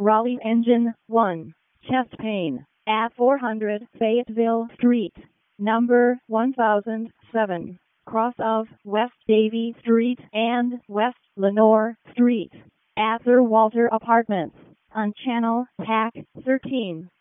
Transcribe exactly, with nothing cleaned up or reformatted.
Raleigh Engine one, chest pain, at four hundred Fayetteville Street, number one thousand seven, cross of West Davie Street and West Lenore Street, at Sir Walter Apartments, on Channel Tack thirteen.